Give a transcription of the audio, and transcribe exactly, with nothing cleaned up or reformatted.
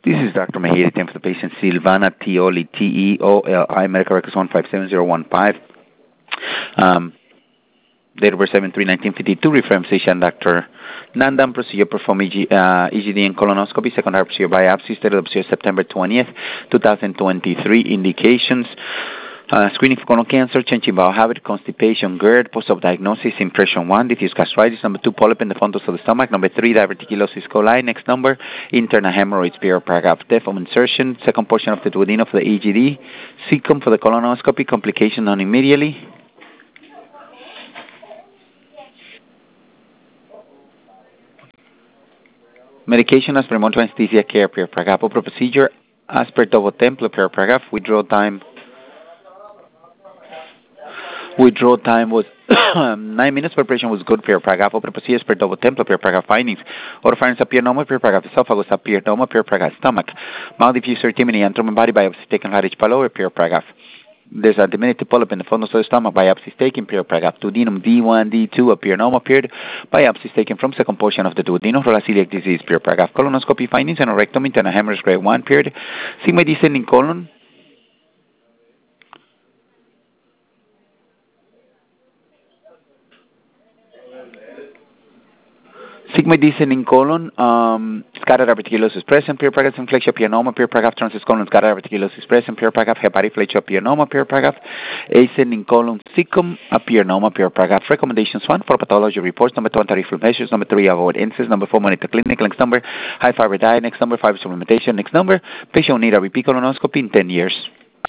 This is Doctor Mejia, time for the patient Silvana Teoli, T E O L I, medical records one five seven zero one five. Um, date of birth seven three nineteen fifty-two, reference physician Doctor Nandan, procedure perform E G, uh, E G D and colonoscopy, secondary procedure biopsy, date of procedure September twentieth, twenty twenty-three, indications. Uh, screening for colon cancer, changing bowel habit, constipation, GERD, post-op diagnosis, impression one, diffuse gastritis, number two, polyp in the fundus of the stomach, number three, diverticulosis coli, next number, internal hemorrhoids, paragraph, depth of insertion, second portion of the duodenum for the E G D, cecum for the colonoscopy, complication done immediately. Medication as per monitoring anesthesia care, paragraph, open procedure, as per double template, paragraph, withdrawal time. Withdrawal time was nine minutes. Preparation was good. Per paragraph. Open procedures per double template. Per paragraph findings. Oropharynx appear normal. Per paragraph esophagus appear normal. Per paragraph stomach. Mouth diffuser timony and body biopsy taken right H. pylori. Per paragraph. There's a diminutive polyp in the fundus of the stomach. Biopsies taken. Per paragraph. Duodenum D one, D two appear normal. Period. Biopsies taken from second portion of the duodenum for celiac disease. Per paragraph. Colonoscopy findings and a rectum internal hemorrhage grade one. Period. Sigma descending colon. Sigma descending colon, um, scattered diverticulosis present, pure paragraph inflection appear normal, pure paragraph transverse colon, scattered diverticulosis present, pure paragraph hepatic flexure appear normal, pure paragraph ascending colon, cecum appear normal, pure paragraph recommendations one for pathology reports, number two, anti-reflux measures, number three, avoid incidents, number four, monitor clinic, next number, high fiber diet, next number, fiber supplementation, next number, patient will need a repeat colonoscopy in ten years.